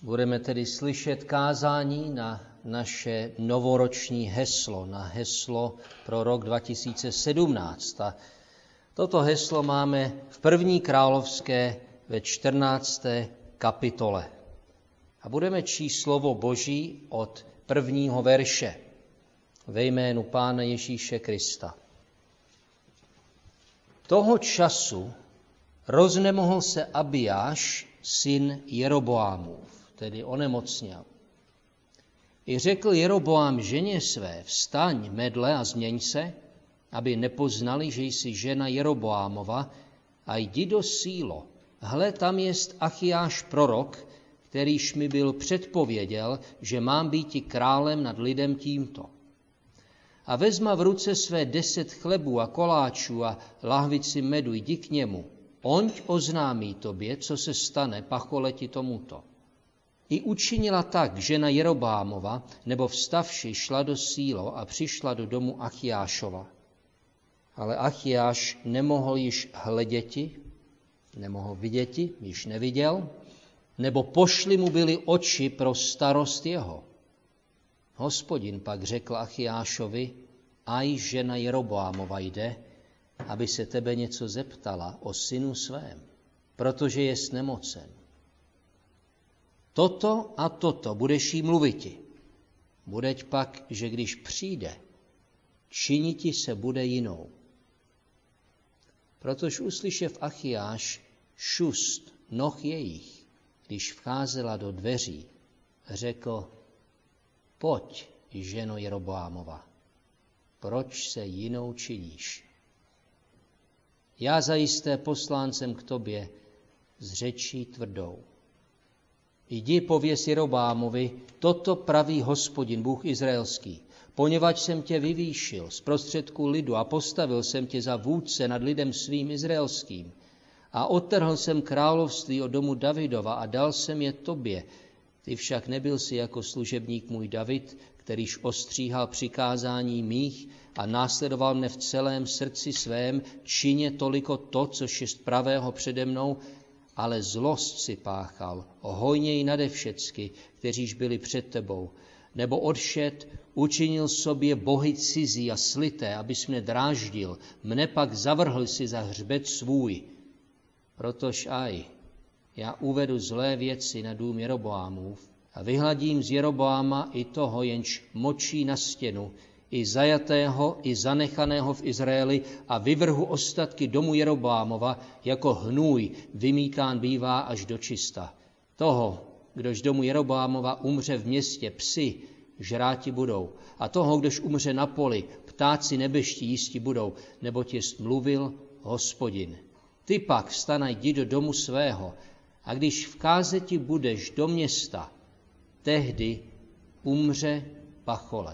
Budeme tedy slyšet kázání na naše novoroční heslo, na heslo pro rok 2017. A toto heslo máme v 1. královské ve 14. kapitole. A budeme číst slovo Boží od 1. verše ve jménu Pána Ježíše Krista. Toho času roznemohl se Abijáš, syn Jeroboámův, tedy onemocněl. I řekl Jeroboám ženě své, vstaň, medle a změň se, aby nepoznali, že jsi žena Jeroboámova, a jdi do Sílo. Hle, tam jest Achijáš prorok, kterýž mi byl předpověděl, že mám býti králem nad lidem tímto. A vezma v ruce své 10 chlebů a koláčů a lahvici medu, jdi k němu. Oňť oznámí tobě, co se stane pacholeti tomuto. I učinila tak žena Jeroboámova, nebo vstavši šla do Sílo a přišla do domu Achijášova. Ale Achijáš nemohl již hleděti, nemohl viděti, již neviděl, nebo pošli mu byly oči pro starost jeho. Hospodin pak řekl Achijášovi, aj žena Jeroboámova jde, aby se tebe něco zeptala o synu svém, protože jest nemocen. Toto a toto budeš jí mluviti. Budeť pak, že když přijde, činiti se bude jinou. Protože uslyšev Achijáš šust noh jejich, když vcházela do dveří, řekl, pojď, ženo Jeroboámova, proč se jinou činíš? Já zajisté posláncem k tobě s řečí tvrdou. Jdi pověz Jeroboámovi, toto praví Hospodin, Bůh izraelský, poněvadž jsem tě vyvýšil z prostředku lidu a postavil jsem tě za vůdce nad lidem svým izraelským. A odtrhl jsem království od domu Davidova a dal jsem je tobě. Ty však nebyl si jako služebník můj David, kterýž ostříhal přikázání mých a následoval mne v celém srdci svém, čině toliko to, což je pravého přede mnou, ale zlost si páchal, hojněji nade všecky, kteříž byli před tebou. Nebo odšet, učinil sobě bohy cizí a slité, abys mne dráždil, mne pak zavrhl si za hřbet svůj. Protož aj, já uvedu zlé věci na dům Jeroboámův a vyhladím z Jeroboáma i toho, jenž močí na stěnu, i zajatého, i zanechaného v Izraeli a vyvrhu ostatky domu Jeroboámova, jako hnůj vymítán bývá až do čista. Toho, kdož domu Jeroboámova umře v městě, psi žráti budou, a toho, kdož umře na poli, ptáci nebeští jísti budou, neboť jest mluvil Hospodin. Ty pak vstan a jdi do domu svého, a když vkázeti budeš do města, tehdy umře pachole.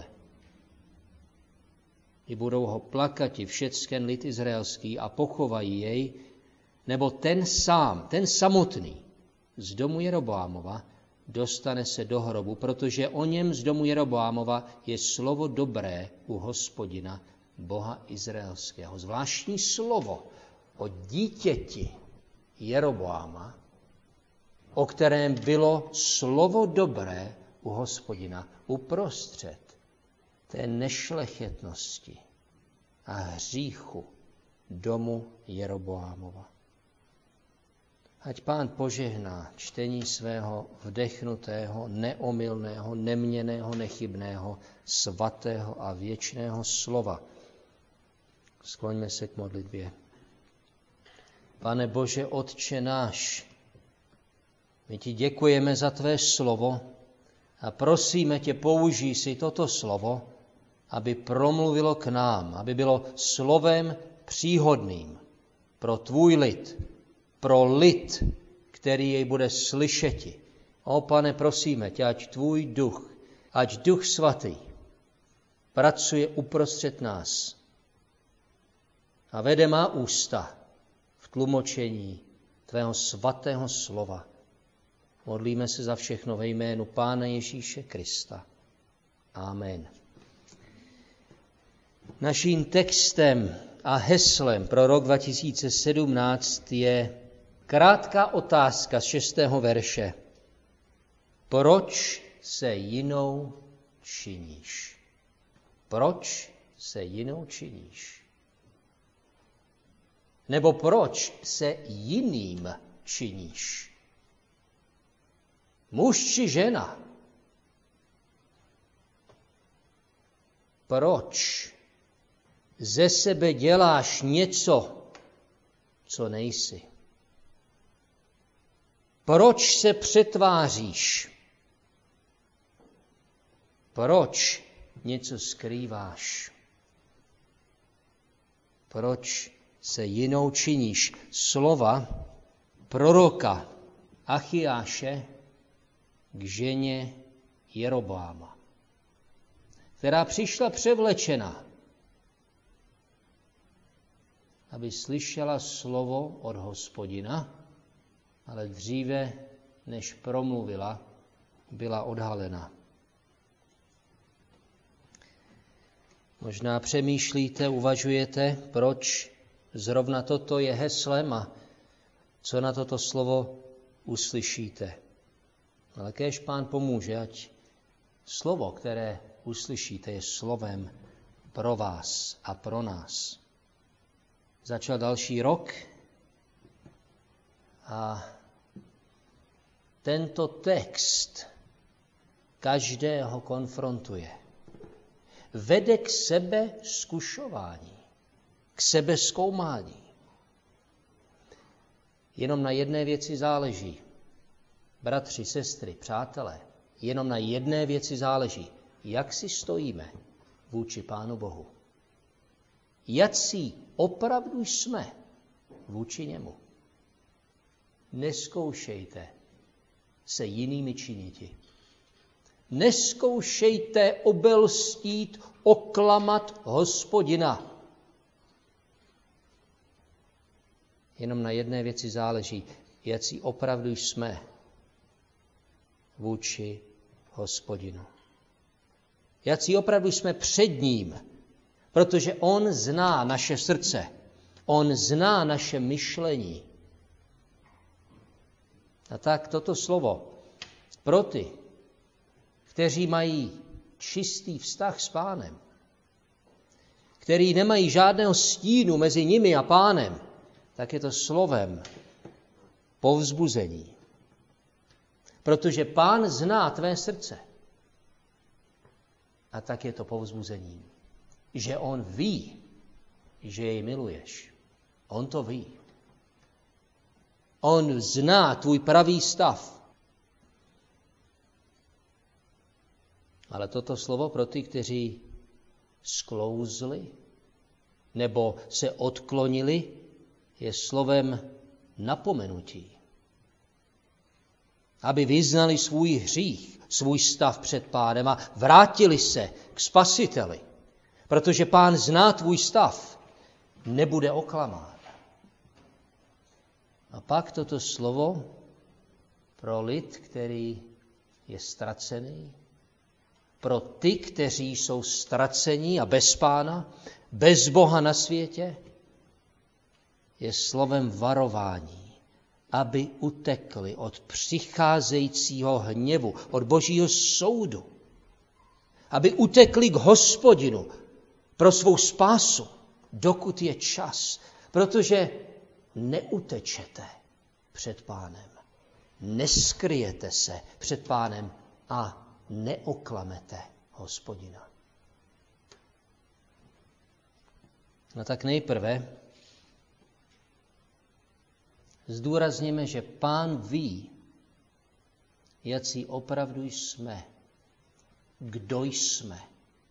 I budou ho plakati všecken lid izraelský a pochovají jej, nebo ten sám, ten samotný z domu Jeroboámova dostane se do hrobu, protože o něm z domu Jeroboámova je slovo dobré u Hospodina, Boha izraelského. Zvláštní slovo o dítěti Jeroboáma, o kterém bylo slovo dobré u Hospodina uprostřed té nešlechetnosti a hříchu domu Jeroboámova. Ať Pán požehná čtení svého vdechnutého, neomylného, neměnného, nechybného, svatého a věčného slova. Skloňme se k modlitbě. Pane Bože, Otče náš, my ti děkujeme za tvé slovo a prosíme tě, použij si toto slovo, aby promluvilo k nám, aby bylo slovem příhodným pro tvůj lid, pro lid, který jej bude slyšeti. O Pane, prosíme tě, ať tvůj duch, ať Duch Svatý pracuje uprostřed nás a vede má ústa v tlumočení tvého svatého slova. Modlíme se za všechno ve jménu Pána Ježíše Krista. Amen. Naším textem a heslem pro rok 2017 je krátká otázka z 6. verše. proč se jinou činíš? Proč se jinou činíš? Nebo proč se jiným činíš? Muž či žena? Proč ze sebe děláš něco, co nejsi? Proč se přetváříš? Proč něco skrýváš? Proč se jinou činíš? Slova proroka Achiáše k ženě Jeroboáma, která přišla převlečena, aby slyšela slovo od Hospodina, ale dříve, než promluvila, byla odhalena. Možná přemýšlíte, uvažujete, proč zrovna toto je heslem a co na toto slovo uslyšíte. Ale kéž Pán pomůže, ať slovo, které uslyšíte, je slovem pro vás a pro nás. Začal další rok a tento text každého konfrontuje. Vede k sebe zkušování, k sebe zkoumání. Jenom na jedné věci záleží. Bratři, sestry, přátelé, jenom na jedné věci záleží. Jak si stojíme vůči Pánu Bohu? Jací opravdu jsme vůči němu? Neskoušejte se jinými činiti. Neskoušejte obelstít, oklamat Hospodina. Jenom na jedné věci záleží, jací opravdu jsme vůči Hospodinu. Jací opravdu jsme před ním, protože on zná naše srdce, on zná naše myšlení. A tak toto slovo pro ty, kteří mají čistý vztah s Pánem, kteří nemají žádného stínu mezi nimi a Pánem, tak je to slovem povzbuzení. Protože Pán zná tvé srdce. A tak je to povzbuzením, že on ví, že jej miluješ. On to ví. On zná tvůj pravý stav. Ale toto slovo pro ty, kteří sklouzli nebo se odklonili, je slovem napomenutí. Aby vyznali svůj hřích, svůj stav před Pánem a vrátili se k Spasiteli. Protože Pán zná tvůj stav, nebude oklamán. A pak toto slovo pro lid, který je ztracený, pro ty, kteří jsou ztracení a bez Pána, bez Boha na světě, je slovem varování, aby utekli od přicházejícího hněvu, od Božího soudu, aby utekli k Hospodinu pro svou spásu, dokud je čas, protože neutečete před Pánem, neskryjete se před Pánem a neoklamete Hospodina. No tak nejprve zdůrazníme, že Pán ví, jací opravdu jsme, kdo jsme,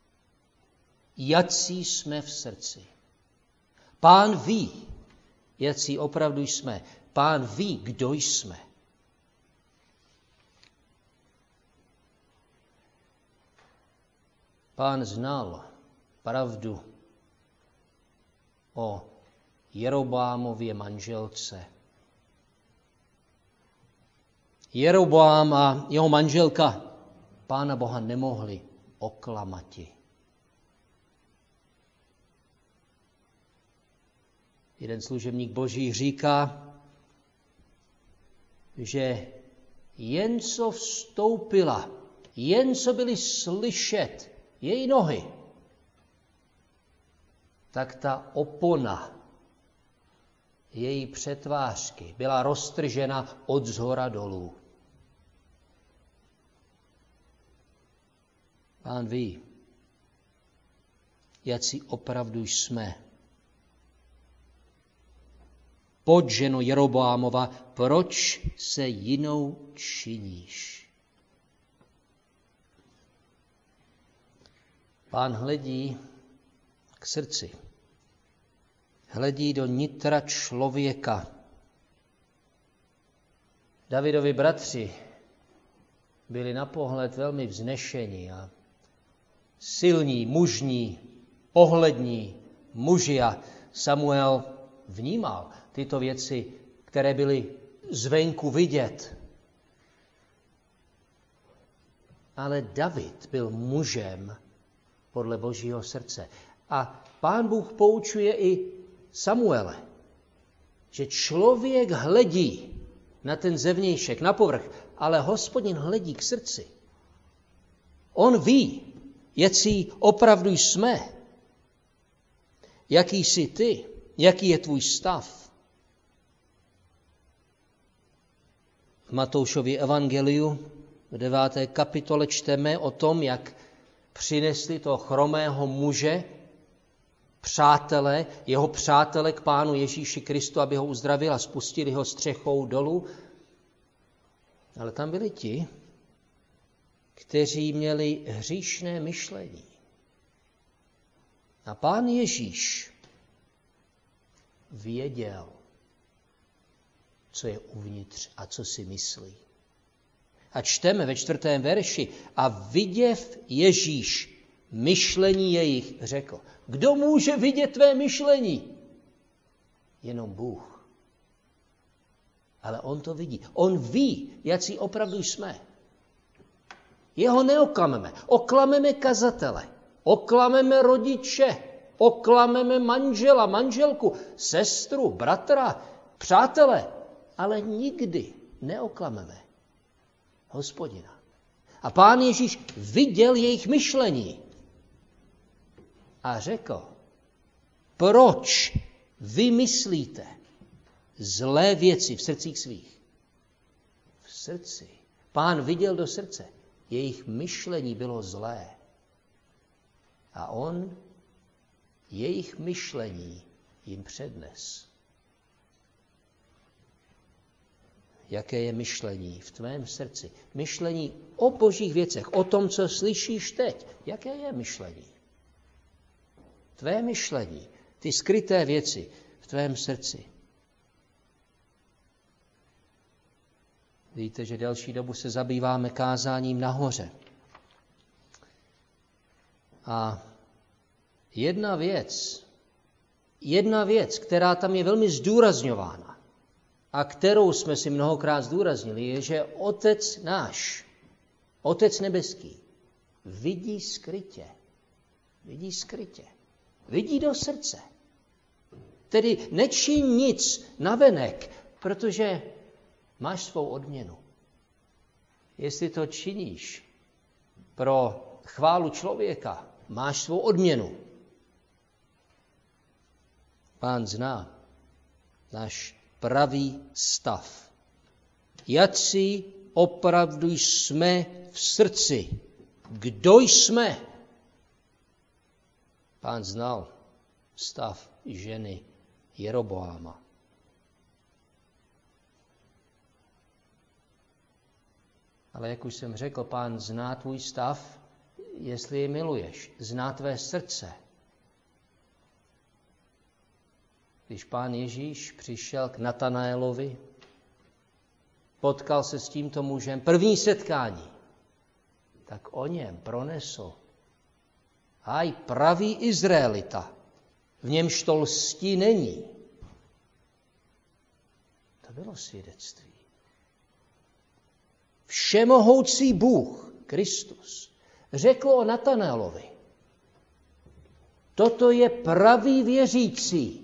jací jsme v srdci. Pán ví, jací opravdu jsme. Pán ví, kdo jsme. Pán znal pravdu o Jeroboámově manželce. Jeroboám a jeho manželka Pána Boha nemohli oklamati. Jeden služebník Boží říká, že jen co vstoupila, jen co byly slyšet její nohy, tak ta opona její přetvářky byla roztržena od zhora dolů. Pán ví, jací opravdu jsme. Pojď, ženo Jeroboámova, proč se jinou činíš? Pán hledí k srdci. Hledí do nitra člověka. Davidovi bratři byli na pohled velmi vznešení a silní, mužní, pohlední muži a Samuel vnímal tyto věci, které byly zvenku vidět. Ale David byl mužem podle Božího srdce. A Pán Bůh poučuje i Samuele, že člověk hledí na ten zevnějšek, na povrch, ale Hospodin hledí k srdci. On ví, jací opravdu jsme, jaký jsi ty, jaký je tvůj stav. V Matoušově evangeliu v 9. kapitole čteme o tom, jak přinesli toho chromého muže jeho přátelé k Pánu Ježíši Kristu, aby ho uzdravil a spustili ho střechou dolů. Ale tam byli ti, kteří měli hříšné myšlení. A Pán Ježíš věděl, co je uvnitř a co si myslí. A čteme ve 4. verši: a viděv Ježíš myšlení jejich, řekl: kdo může vidět tvé myšlení? Jenom Bůh. Ale on to vidí. On ví, jací opravdu jsme. Jeho neoklameme. Oklameme kazatele. Oklameme rodiče. Oklameme manžela, manželku, sestru, bratra, přátele. Ale nikdy neoklameme Hospodina. A Pán Ježíš viděl jejich myšlení a řekl: proč vy myslíte zlé věci v srdcích svých? V srdci. Pán viděl do srdce. Jejich myšlení bylo zlé. A on jejich myšlení jim přednes. Jaké je myšlení v tvém srdci? Myšlení o božích věcech, o tom, co slyšíš teď. Jaké je myšlení? Tvé myšlení, ty skryté věci v tvém srdci. Víte, že delší dobu se zabýváme kázáním nahoře. A jedna věc, která tam je velmi zdůrazňována a kterou jsme si mnohokrát zdůraznili, je, že Otec náš, Otec nebeský, vidí skrytě. Vidí skrytě. Vidí do srdce. Tedy nečiň nic navenek, protože máš svou odměnu. Jestli to činíš pro chválu člověka, máš svou odměnu. Pán zná náš pravý stav. Jací opravdu jsme v srdci. Kdo jsme? Pán znal stav ženy Jeroboáma. Ale jak už jsem řekl, Pán zná tvůj stav, jestli je miluješ. Zná tvé srdce. Když Pán Ježíš přišel k Natanaelovi, potkal se s tímto mužem, první setkání, tak o něm pronesl: haj, pravý Izraelita, v němž to lstí není. To bylo svědectví. Všemohoucí Bůh, Kristus, řekl o Natanaelovi: toto je pravý věřící,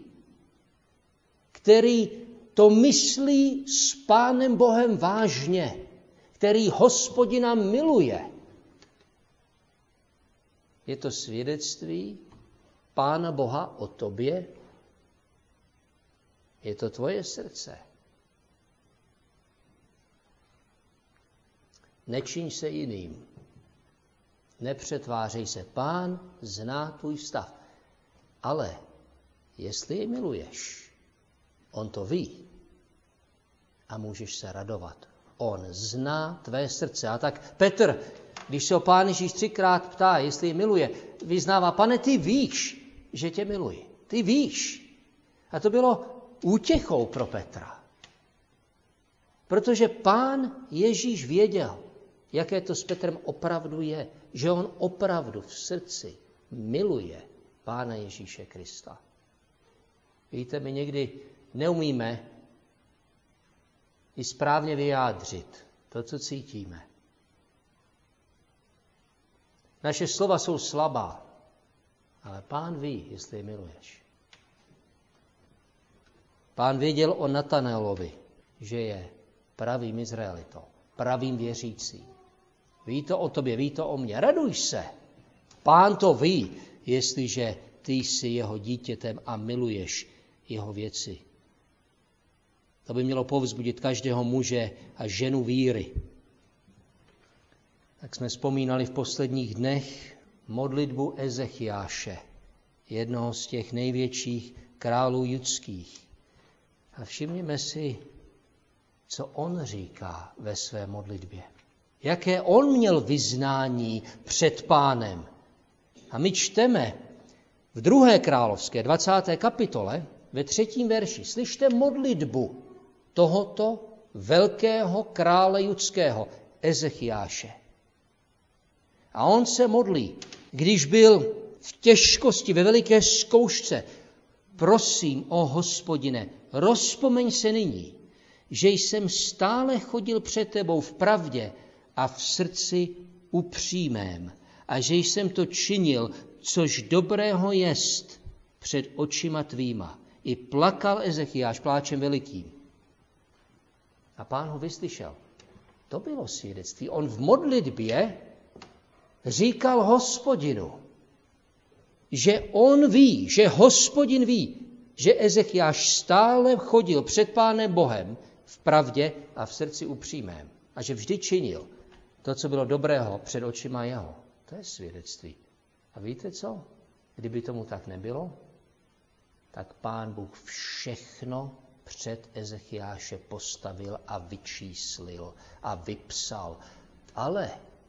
který to myslí s Pánem Bohem vážně. který Hospodina miluje. Je to svědectví Pána Boha o tobě? Je to tvoje srdce? Nečiň se jiným. Nepřetvářej se. Pán zná tvůj stav. Ale jestli je miluješ, on to ví a můžeš se radovat. On zná tvé srdce. A tak Petr, když se ho Pán Ježíš 3krát ptá, jestli je miluje, vyznává, Pane, ty víš, že tě miluji. Ty víš. A to bylo útěchou pro Petra. Protože Pán Ježíš věděl, jaké to s Petrem opravdu je. Že on opravdu v srdci miluje Pána Ježíše Krista. Víte, my někdy neumíme i správně vyjádřit to, co cítíme. Naše slova jsou slabá, ale Pán ví, jestli je miluješ. Pán věděl o Natanelovi, že je pravým Izraelitou, pravým věřícím. Ví to o tobě, ví to o mně. Raduj se. Pán to ví, jestliže ty jsi jeho dítětem a miluješ jeho věci. To by mělo povzbudit každého muže a ženu víry. Tak jsme vzpomínali v posledních dnech modlitbu Ezechiáše, jednoho z těch největších králů judských. A všimněme si, co on říká ve své modlitbě. Jaké on měl vyznání před Pánem. A my čteme v 2. královské 20. kapitole ve 3. verši. Slyšte modlitbu tohoto velkého krále judského Ezechiáše. A on se modlí, když byl v těžkosti, ve veliké zkoušce. Prosím, o Hospodine, rozpomeň se nyní, že jsem stále chodil před tebou v pravdě a v srdci upřímém a že jsem to činil, což dobrého jest před očima tvýma. I plakal Ezechiáš pláčem velikým. A Pán ho vyslyšel. To bylo svědectví. On v modlitbě říkal Hospodinu, že on ví, že Hospodin ví, že Ezechiáš stále chodil před Pánem Bohem v pravdě a v srdci upřímém. A že vždy činil to, co bylo dobrého před očima jeho. To je svědectví. A víte co? Kdyby tomu tak nebylo, tak Pán Bůh všechno před Ezechiáše postavil a vyčíslil a vypsal. Ale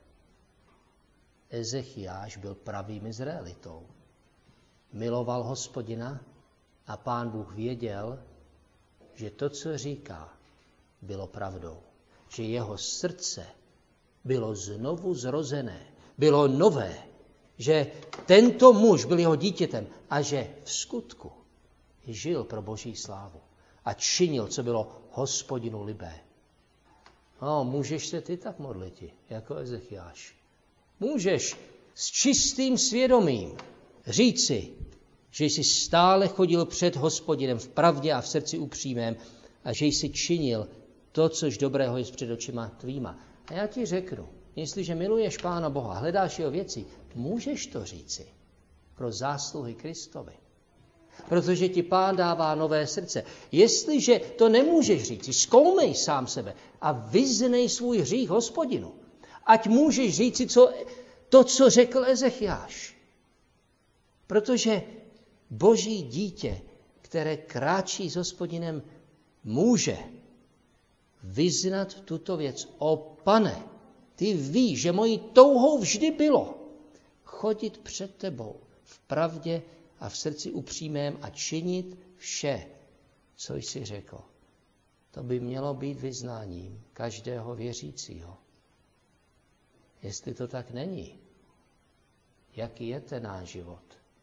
Ezechiáš byl pravým Izraelitou. Miloval Hospodina a Pán Bůh věděl, že to, co říká, bylo pravdou. Že jeho srdce bylo znovu zrozené, bylo nové, že tento muž byl jeho dítětem a že v skutku žil pro Boží slávu a činil, co bylo Hospodinu libé. No, můžeš se ty tak modlit, jako Ezechiáš. Můžeš s čistým svědomím říci, že jsi stále chodil před Hospodinem v pravdě a v srdci upřímém a že jsi činil to, což dobrého je před očima tvýma. A já ti řeknu, jestliže miluješ Pána Boha, hledáš jeho věci, můžeš to říci pro zásluhy Kristovi. Protože ti Pán dává nové srdce. Jestliže to nemůžeš říci, zkoumej sám sebe a vyznej svůj hřích Hospodinu. Ať můžeš říci to, co řekl Ezechiáš. Protože Boží dítě, které kráčí s Hospodinem, může vyznat tuto věc. O Pane, ty víš, že mojí touhou vždy bylo chodit před tebou v pravdě a v srdci upřímém a činit vše, co jsi řekl. To by mělo být vyznáním každého věřícího. Jestli to tak není, jaký je ten náš život?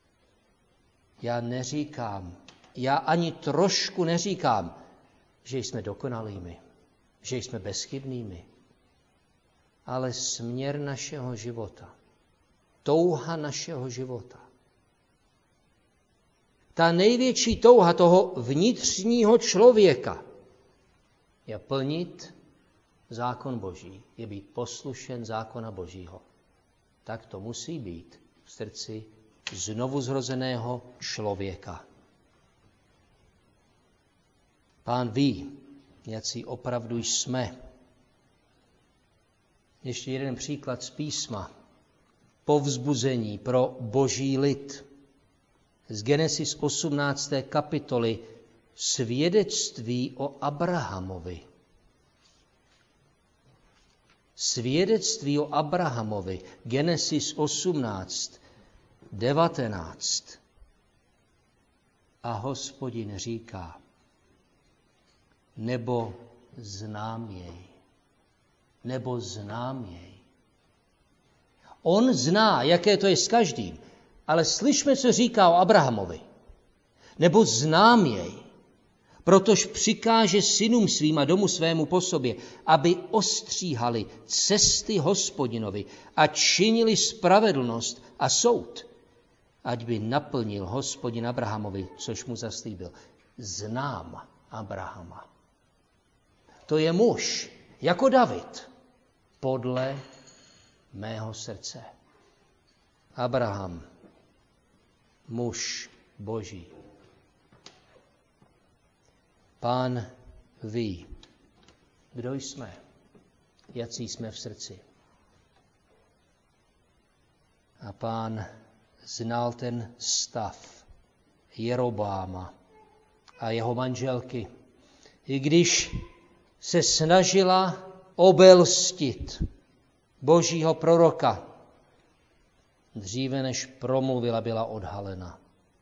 Já ani trošku neříkám, že jsme dokonalými, že jsme bezchybnými, ale směr našeho života, touha našeho života, ta největší touha toho vnitřního člověka je plnit zákon Boží je být poslušen zákona Božího. Tak to musí být v srdci znovuzrozeného člověka. Pán ví, jací opravdu jsme. Ještě jeden příklad z písma. Povzbuzení pro Boží lid. Z Genesis 18. kapitoly svědectví o Abrahamovi. Svědectví o Abrahamovi. Genesis 18, 19. A Hospodin říká, nebo znám jej. Nebo znám jej. On zná, jaké to je s každým, ale slyšme, co říká o Abrahamovi. Nebo znám jej, protože přikáže synům svým a domu svému po sobě, aby ostříhali cesty Hospodinovi a činili spravedlnost a soud, ať by naplnil Hospodin Abrahamovi, což mu zaslíbil. Znám Abrahama. To je muž, jako David, podle mého srdce. Abraham, muž Boží. Pán ví, kdo jsme, jací jsme v srdci. A Pán znal ten stav Jeroboáma a jeho manželky, i když se snažila obelstit Božího proroka. Dříve než promluvila, byla odhalena.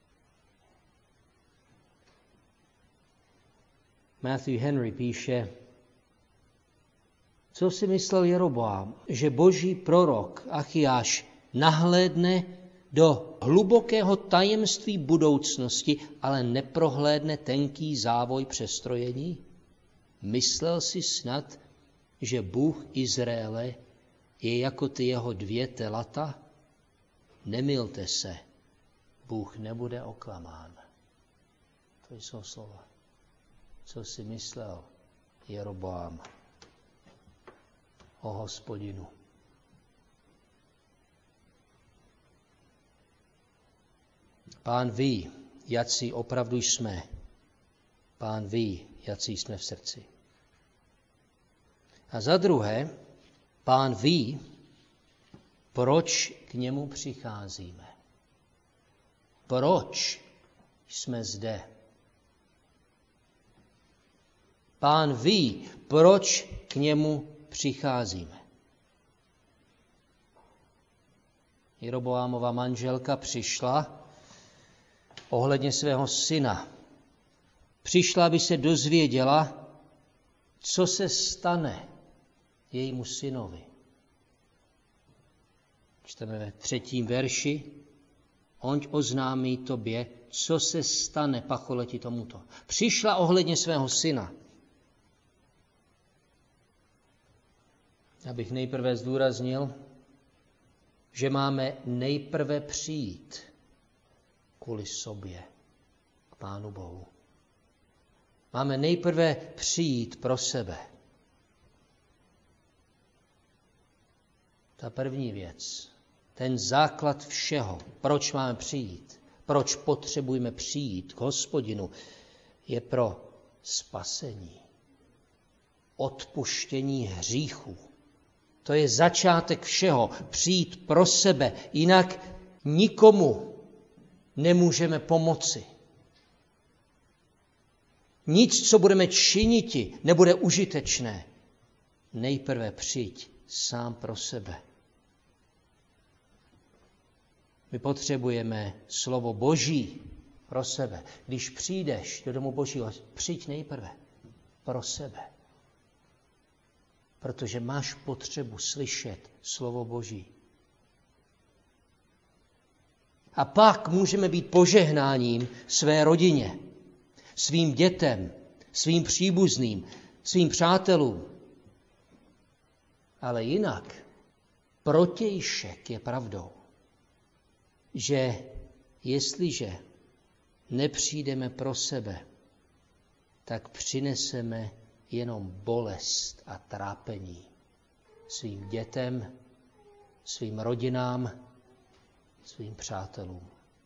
Matthew Henry píše, co si myslel Jeroboám, že Boží prorok Achiáš nahlédne do hlubokého tajemství budoucnosti, ale neprohlédne tenký závoj přestrojení? Myslel si snad, že Bůh Izraele je jako ty jeho dvě telata? Nemilte se, Bůh nebude oklamán. To jsou slova. Co si myslel Jeroboám o Hospodinu? Pán ví, jací opravdu jsme. Pán ví, jací jsme v srdci. A za druhé, Pán ví, proč k němu přicházíme. Proč jsme zde. Pán ví, proč k němu přicházíme. Jeroboámova manželka přišla ohledně svého syna. Přišla, aby se dozvěděla, co se stane jejímu synovi. Čteme ve 3. verši. On oznámí tobě, co se stane pacholeti tomuto. Přišla ohledně svého syna. Abych nejprve zdůraznil, že máme nejprve přijít kvůli sobě k Pánu Bohu. Máme nejprve přijít pro sebe. Ta první věc, ten základ všeho, proč máme přijít, proč potřebujeme přijít k Hospodinu, je pro spasení, odpuštění hříchů. To je začátek všeho, přijít pro sebe, jinak nikomu nemůžeme pomoci. Nic, co budeme činiti, nebude užitečné. Nejprve přijď sám pro sebe. My potřebujeme slovo Boží pro sebe. Když přijdeš do domu Božího, přijď nejprve pro sebe. Protože máš potřebu slyšet slovo Boží. A pak můžeme být požehnáním své rodině, svým dětem, svým příbuzným, svým přátelům. Ale jinak protějšek je pravdou, že jestliže nepřijdeme pro sebe, tak přineseme jenom bolest a trápení svým dětem, svým rodinám, svým přátelům.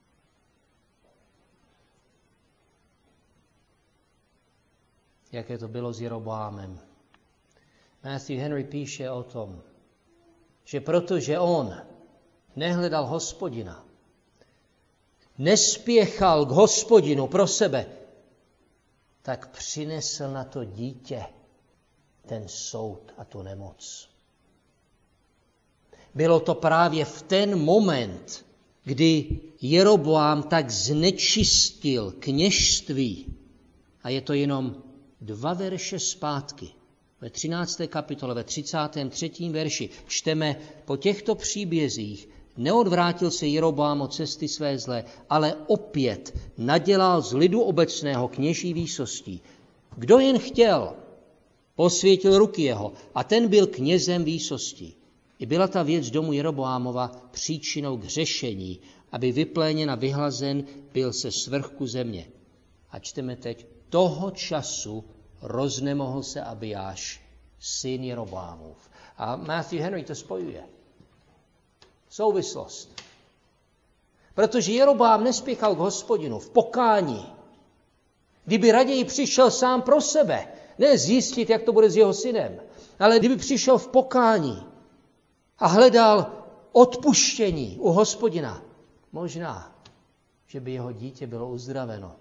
Jaké to bylo s Jeroboámem. Matthew Henry píše o tom, že protože on nehledal Hospodina, nespěchal k Hospodinu pro sebe, tak přinesl na to dítě ten soud a tu nemoc. Bylo to právě v ten moment, kdy Jeroboám tak znečistil kněžství, a je to jenom 2 verše zpátky, ve 13. kapitole, ve 33. verši, čteme: po těchto příbězích neodvrátil se Jeroboám od cesty své zlé, ale opět nadělal z lidu obecného kněží výsostí. Kdo jen chtěl, posvětil ruky jeho, a ten byl knězem výsostí. I byla ta věc domu Jeroboámova příčinou k řešení, aby vypléněn a vyhlazen byl se svrchu země. A čteme teď: toho času roznemohl se Abijáš, syn Jeroboámův. A Matthew Henry to spojuje. Souvislost. Protože Jeroboám nespěchal k Hospodinu v pokání. Kdyby raději přišel sám pro sebe, ne zjistit, jak to bude s jeho synem, ale kdyby přišel v pokání a hledal odpuštění u Hospodina, možná, že by jeho dítě bylo uzdraveno.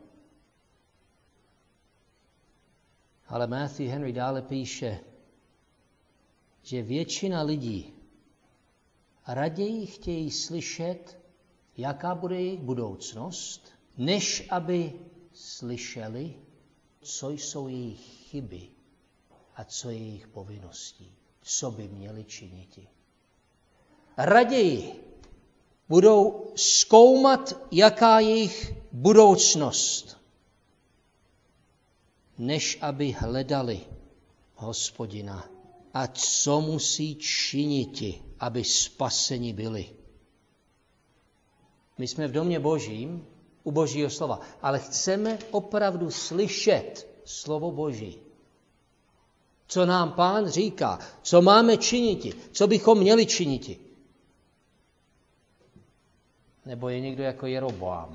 Ale Matthew Henry dále píše, že většina lidí raději chtějí slyšet, jaká bude jejich budoucnost, než aby slyšeli, co jsou jejich chyby a co je jejich povinností, co by měli činiti. Raději budou zkoumat, jaká je jejich budoucnost, než aby hledali Hospodina a co musí činiti, aby spaseni byli. My jsme v domě Božím, u Božího slova, ale chceme opravdu slyšet slovo Boží. Co nám Pán říká, co máme činiti, co bychom měli činiti. Nebo je někdo jako Jeroboám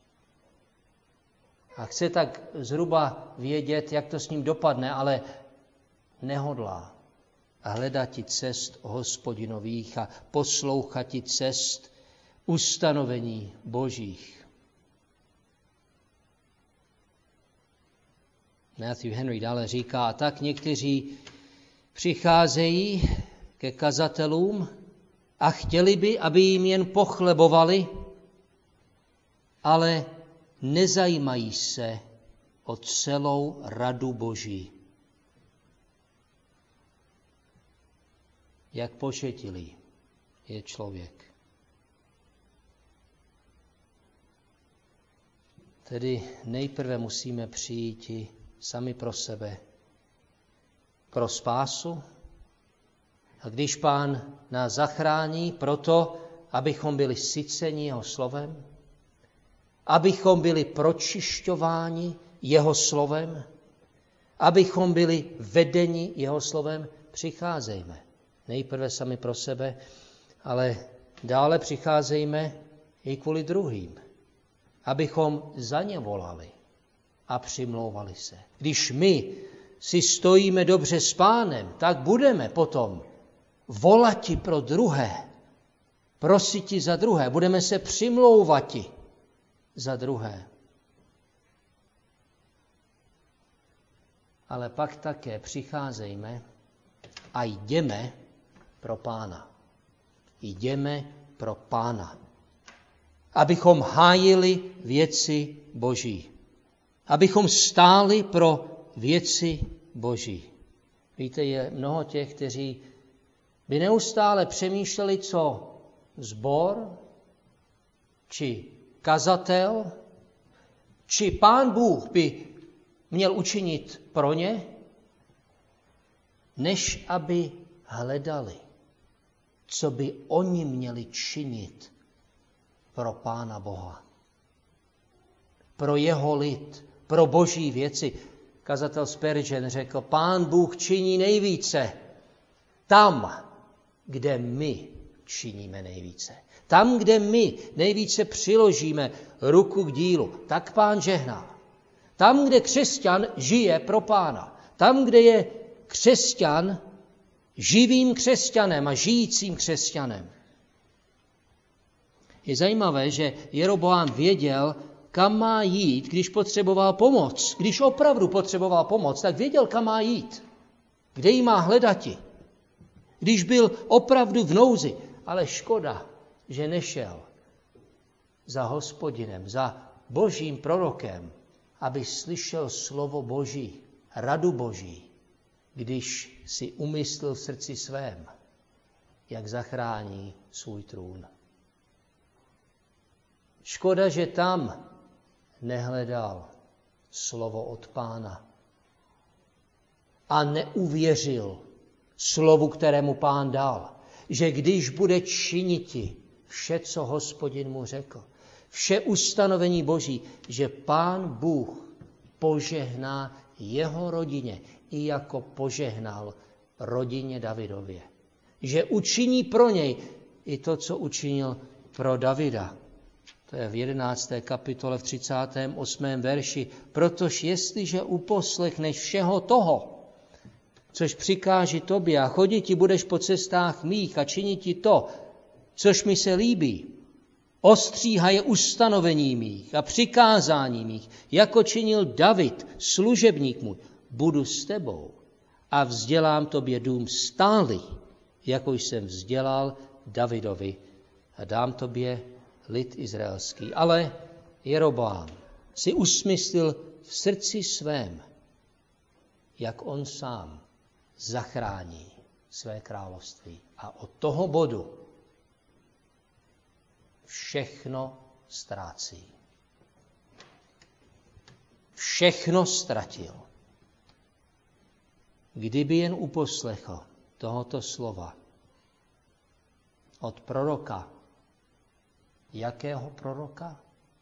a chce tak zhruba vědět, jak to s ním dopadne, ale nehodlá hledati cest Hospodinových a poslouchati cest ustanovení Božích. Matthew Henry dále říká: a tak někteří přicházejí ke kazatelům a chtěli by, aby jim jen pochlebovali, ale nezajímají se o celou radu Boží. Jak pošetilý je člověk. Tedy nejprve musíme přijít sami pro sebe, pro spásu. A když Pán nás zachrání proto, abychom byli syceni jeho slovem, abychom byli pročišťováni jeho slovem, abychom byli vedeni jeho slovem, přicházejme. Nejprve sami pro sebe, ale dále přicházejme i kvůli druhým, abychom za ně volali a přimlouvali se. Když my si stojíme dobře s Pánem, tak budeme potom volati pro druhé, prositi za druhé, budeme se přimlouvati za druhé. Ale pak také přicházejme a jdeme pro Pána. Jdeme pro Pána. Abychom hájili věci Boží. Abychom stáli pro věci Boží. Víte, je mnoho těch, kteří by neustále přemýšleli, co sbor, či kazatel, či Pán Bůh by měl učinit pro ně, než aby hledali, co by oni měli činit pro Pána Boha, pro jeho lid, pro Boží věci. Kazatel Spurgeon řekl, Pán Bůh činí nejvíce tam, kde my činíme nejvíce. Tam, kde my nejvíce přiložíme ruku k dílu, tak Pán žehná. Tam, kde křesťan žije pro Pána. Tam, kde je křesťan živým křesťanem a žijícím křesťanem. Je zajímavé, že Jeroboám věděl, kam má jít, když potřeboval pomoc. Když opravdu potřeboval pomoc, tak věděl, kam má jít. Kde ji má hledati. Když byl opravdu v nouzi. Ale škoda, že nešel za Hospodinem, za Božím prorokem, aby slyšel slovo Boží, radu Boží, když si umyslil v srdci svém, jak zachrání svůj trůn. Škoda, že tam nehledal slovo od Pána a neuvěřil slovu, kterému Pán dal, že když bude činiti vše, co Hospodin mu řekl, vše ustanovení Boží, že Pán Bůh požehná jeho rodině, i jako požehnal rodině Davidově. Že učiní pro něj i to, co učinil pro Davida. To je v 11. kapitole v 38. verši. Protože jestliže uposlechneš všeho toho, což přikáži tobě a chodit ti budeš po cestách mých a činit ti to, což mi se líbí, ostříhaje ustanovení mých a přikázání mých, jako činil David, služebník můj, budu s tebou a vzdělám tobě dům stálý, jako jsem vzdělal Davidovi a dám tobě lid izraelský. Ale Jeroboám si usmyslil v srdci svém, jak on sám zachrání své království. A od toho bodu všechno ztrácí. Všechno ztratil. Kdyby jen uposlechl tohoto slova od proroka. Jakého proroka?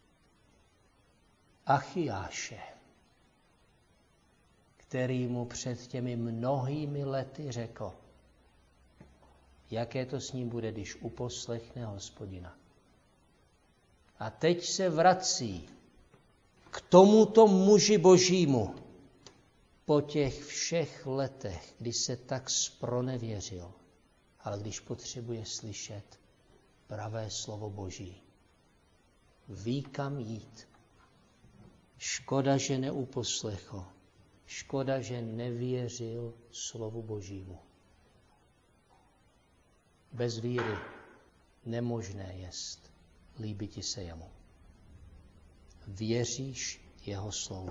Achiáše, který mu před těmi mnohými lety řekl, jaké to s ním bude, když uposlechne Hospodina. A teď se vrací k tomuto muži Božímu po těch všech letech, kdy se tak zpronevěřil, ale když potřebuje slyšet pravé slovo Boží. Ví, kam jít. Škoda, že neuposlechl. Škoda, že nevěřil slovu Božímu. Bez víry nemožné jest líbiti se jemu. Věříš jeho slovu.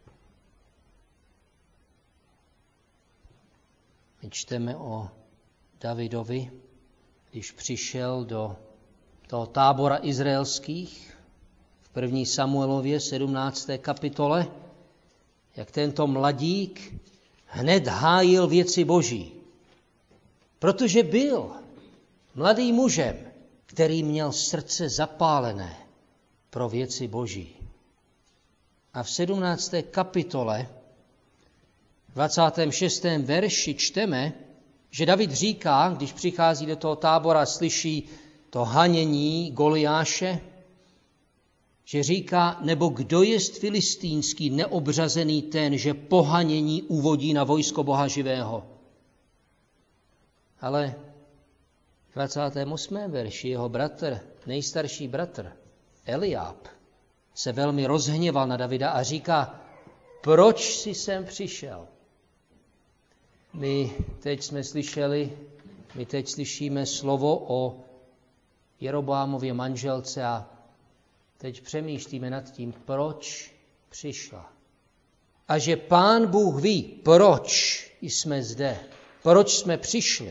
My čteme o Davidovi, když přišel do toho tábora izraelských v 1. Samuelově 17. kapitole, jak tento mladík hned hájil věci Boží. Protože byl mladým mužem, který měl srdce zapálené pro věci Boží. A v 17. kapitole 26. verši čteme, že David říká, když přichází do toho tábora, slyší to hanění Goliáše, že říká, nebo kdo jest filistýnský neobřazený ten, že pohanění uvodí na vojsko Boha živého. Ale v 28. verši jeho bratr, nejstarší bratr, Eliáb, se velmi rozhněval na Davida a říká, proč jsi sem přišel? My teď slyšíme slovo o Jeroboámově manželce a teď přemýšlíme nad tím, proč přišla. A že Pán Bůh ví, proč jsme zde, proč jsme přišli.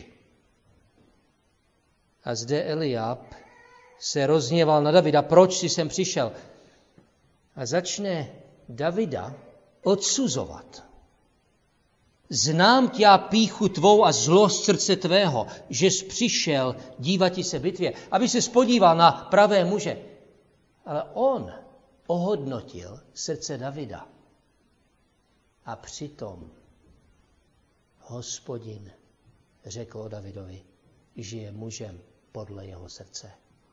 A zde Eliáb se rozhněval na Davida, proč jsi sem přišel. A začne Davida odsuzovat. Znám tě pýchu tvou a zlost srdce tvého, že jsi přišel dívati se bitvě, aby se spodíval na pravé muže. Ale on ohodnotil srdce Davida. A přitom Hospodin řekl o Davidovi, že je mužem podle jeho srdce.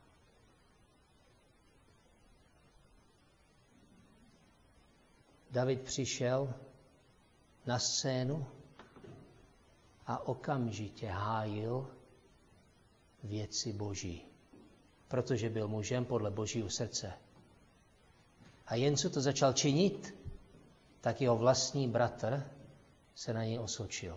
David přišel na scénu a okamžitě hájil věci Boží, protože byl mužem podle Božího srdce. A jen co to začal činit, tak jeho vlastní bratr se na něj osočil.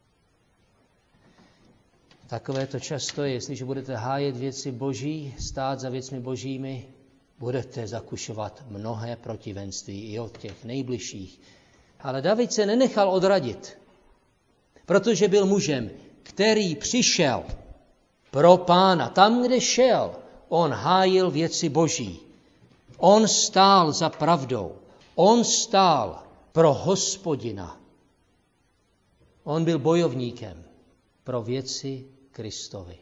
Takové to často je, jestliže budete hájet věci Boží, stát za věcmi Božími, budete zakušovat mnohé protivenství i od těch nejbližších. Ale David se nenechal odradit, protože byl mužem, který přišel pro Pána. Tam, kde šel, on hájil věci Boží. On stál za pravdou. On stál pro Hospodina. On byl bojovníkem pro věci Kristovi.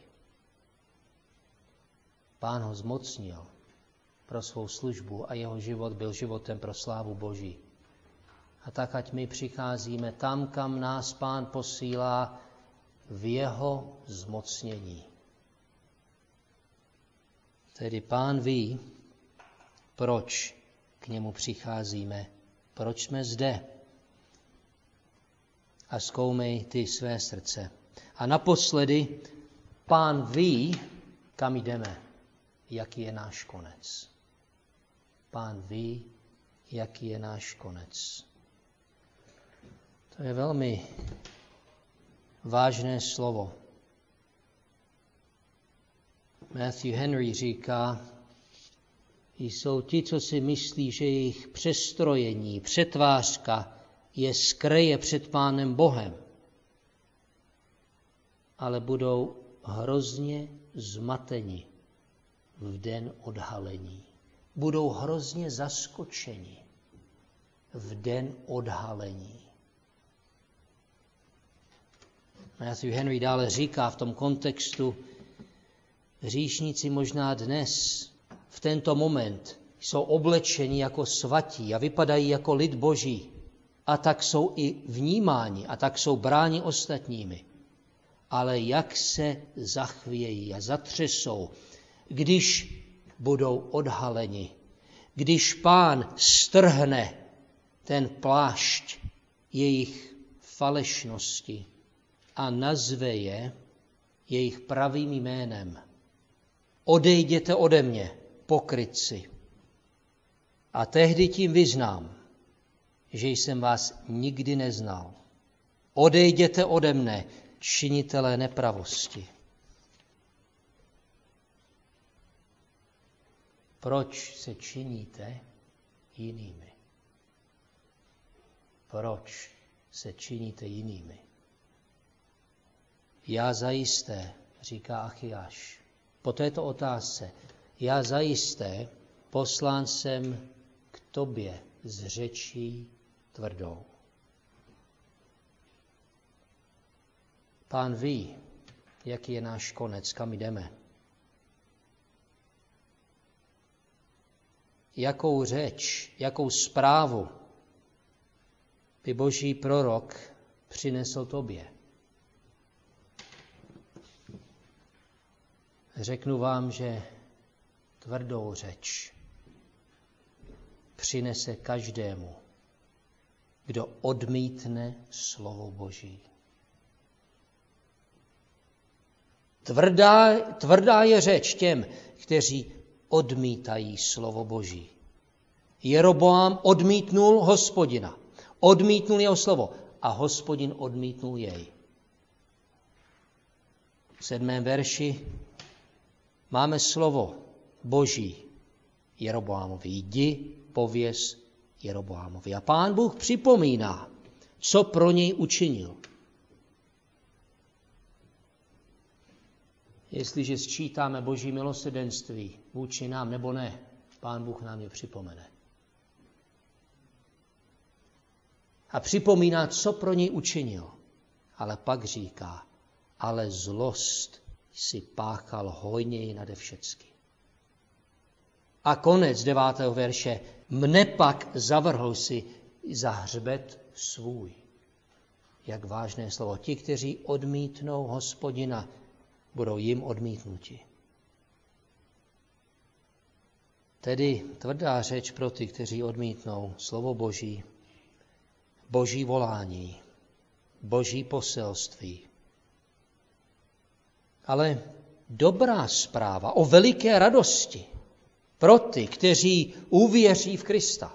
Pán ho zmocnil pro svou službu a jeho život byl životem pro slávu Boží. A tak, ať my přicházíme tam, kam nás Pán posílá v jeho zmocnění. Tedy Pán ví, proč k němu přicházíme, proč jsme zde. A zkoumej ty své srdce. A naposledy, Pán ví, kam jdeme, jaký je náš konec. Pán ví, jaký je náš konec. To je velmi vážné slovo. Matthew Henry říká, jsou ti, co si myslí, že jejich přestrojení, přetvářka je skryje před Pánem Bohem, ale budou hrozně zmateni v den odhalení. Budou hrozně zaskočeni v den odhalení. Matthew Henry dále říká v tom kontextu, hříšníci možná dnes, v tento moment, jsou oblečeni jako svatí a vypadají jako lid Boží. A tak jsou i vnímáni a tak jsou bráni ostatními. Ale jak se zachvějí a zatřesou, když budou odhaleni, když Pán strhne ten plášť jejich falešnosti a nazve je jejich pravým jménem. Odejděte ode mě, pokrytci. A tehdy tím vyznám, že jsem vás nikdy neznal. Odejděte ode mne, činitelé nepravosti. Proč se činíte jinými? Proč se činíte jinými? Já zajisté, říká Achiáš, po této otázce, já zajisté poslán jsem k tobě s řečí tvrdou. Pán ví, jaký je náš konec, kam jdeme. Jakou řeč, jakou zprávu by Boží prorok přinesl tobě. Řeknu vám, že tvrdou řeč přinese každému, kdo odmítne slovo Boží. Tvrdá je řeč těm, kteří odmítají slovo Boží. Jeroboám odmítnul Hospodina, odmítnul jeho slovo a Hospodin odmítnul jej. V 7. verši máme slovo Boží Jeroboámovi. Jdi, pověz Jeroboámovi. A Pán Bůh připomíná, co pro něj učinil. Jestliže sčítáme Boží milosrdenství vůči nám nebo ne, Pán Bůh nám je připomene. A připomíná, co pro něj učinil. Ale pak říká, ale zlost si páchal hojněji nade všecky. A konec 9. verše, mne pak zavrhl si za hřbet svůj. Jak vážné slovo. Ti, kteří odmítnou Hospodina, budou jim odmítnuti. Tedy tvrdá řeč pro ty, kteří odmítnou slovo Boží, Boží volání, Boží poselství. Ale dobrá zpráva o veliké radosti pro ty, kteří uvěří v Krista.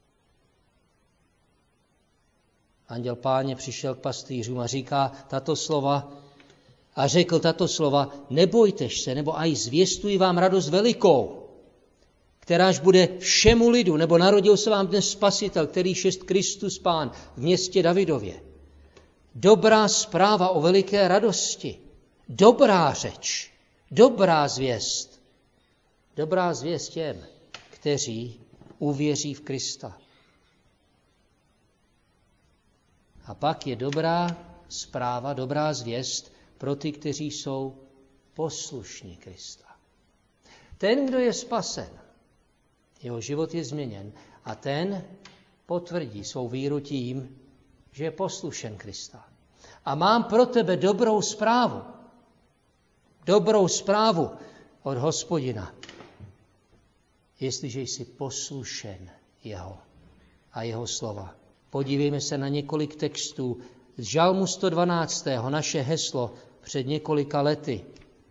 Anděl Páně přišel k pastýřům a říká tato slova a řekl tato slova: nebojtež se, nebo aj zvěstuji vám radost velikou, kteráž bude všemu lidu, nebo narodil se vám dnes Spasitel, kterýž jest Kristus Pán v městě Davidově. Dobrá zpráva o veliké radosti, dobrá řeč, dobrá zvěst. Dobrá zvěst těm, kteří uvěří v Krista. A pak je dobrá zpráva, dobrá zvěst pro ty, kteří jsou poslušní Krista. Ten, kdo je spasen, jeho život je změněn a ten potvrdí svou víru tím, že je poslušen Krista. A mám pro tebe dobrou zprávu. Dobrou zprávu od Hospodina. Jestliže jsi poslušen jeho a jeho slova. Podívejme se na několik textů z Žalmu 112. naše heslo před několika lety.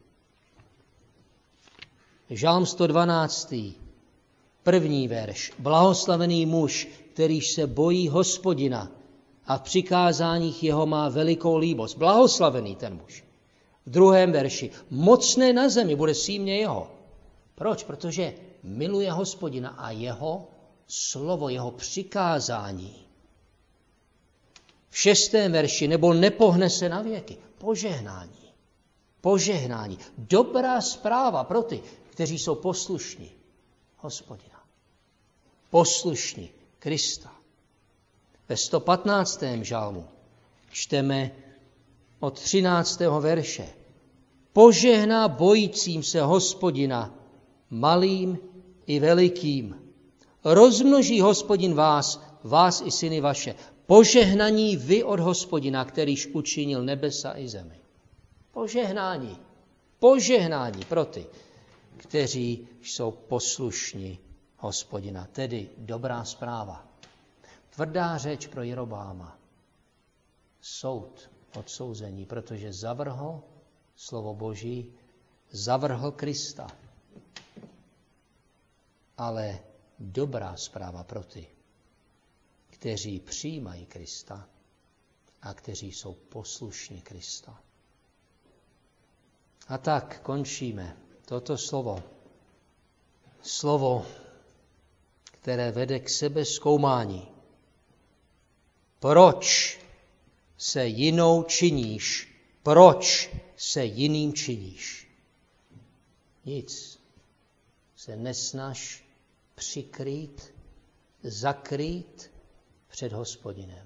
Žalm 112. První verš. Blahoslavený muž, kterýž se bojí Hospodina a v přikázáních jeho má velikou líbost. Blahoslavený ten muž. V druhém verši. Mocné na zemi bude símě jeho. Proč? Protože miluje Hospodina a jeho slovo, jeho přikázání. V 6. verši. Nebo nepohne se na věky. Požehnání. Požehnání. Dobrá zpráva pro ty, kteří jsou poslušní Hospodina. Poslušní Krista. Ve 115. žalmu čteme od 13. verše. Požehná bojícím se Hospodina, malým i velikým. Rozmnoží Hospodin vás i syny vaše. Požehnaní vy od Hospodina, kterýž učinil nebesa i zemi. Požehnání. Požehnání pro ty, kteří jsou poslušní Hospodina. Tedy dobrá zpráva. Tvrdá řeč pro Jerobáma. Soud, odsouzení, protože zavrhl slovo Boží, zavrhl Krista. Ale dobrá zpráva pro ty, kteří přijímají Krista a kteří jsou poslušní Krista. A tak končíme toto slovo. Slovo, které vede k sebezkoumání. Proč se jinou činíš? Proč se jiným činíš? Nic se nesnaž přikrýt, zakrýt před Hospodinem.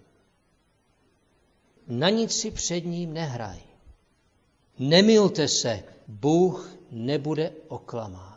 Na nic si před ním nehraj. Nemilte se, Bůh nebude oklamán.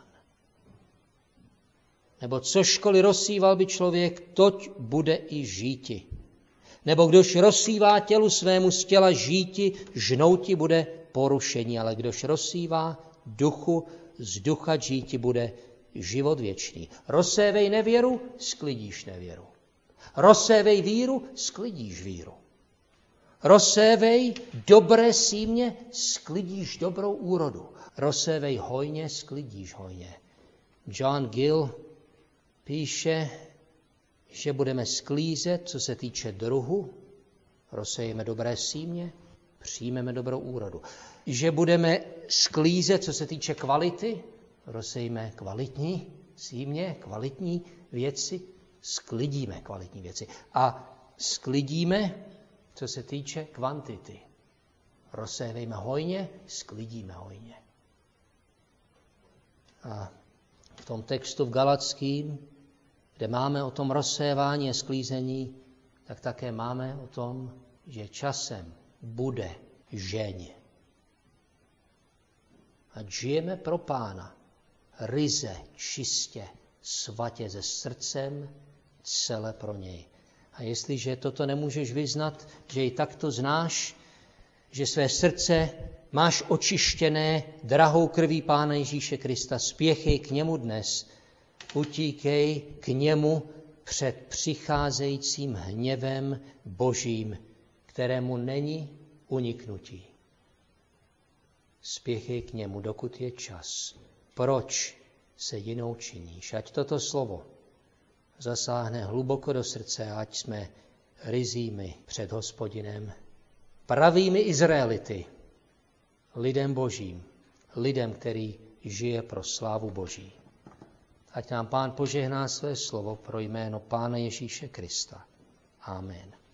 Nebo cožkoliv rozsíval by člověk, toť bude i žíti. Nebo kdož rozsívá tělu svému z těla žíti, žnouti bude porušení. Ale kdož rozsívá duchu, z ducha žíti bude život věčný. Rozsévej nevěru, sklidíš nevěru. Rozsévej víru, sklidíš víru. Rozsévej dobré símě, sklidíš dobrou úrodu. Rozsévej hojně, sklidíš hojně. John Gill píše, že budeme sklízet, co se týče druhu, rozsejeme dobré símě, přijmeme dobrou úrodu. Že budeme sklízet, co se týče kvality, rozsejeme kvalitní símě, kvalitní věci, sklidíme kvalitní věci. A sklidíme, co se týče kvantity. Rozsévejme hojně, sklidíme hojně. A v tom textu v Galackým, kde máme o tom rozsévání a sklízení, tak také máme o tom, že časem bude žeň. A žijeme pro Pána ryze, čistě, svatě, se srdcem, celé pro něj. A jestliže toto nemůžeš vyznat, že ji takto znáš, že své srdce máš očištěné drahou krví Pána Ježíše Krista, spěchej k němu dnes, utíkej k němu před přicházejícím hněvem Božím, kterému není uniknutí. Spěchej k němu, dokud je čas. Proč se jinou činíš? Ať toto slovo zasáhne hluboko do srdce, ať jsme ryzími před Hospodinem, pravými Izraelity, lidem Božím, lidem, který žije pro slávu Boží. Ať nám Pán požehná své slovo pro jméno Pána Ježíše Krista. Amen.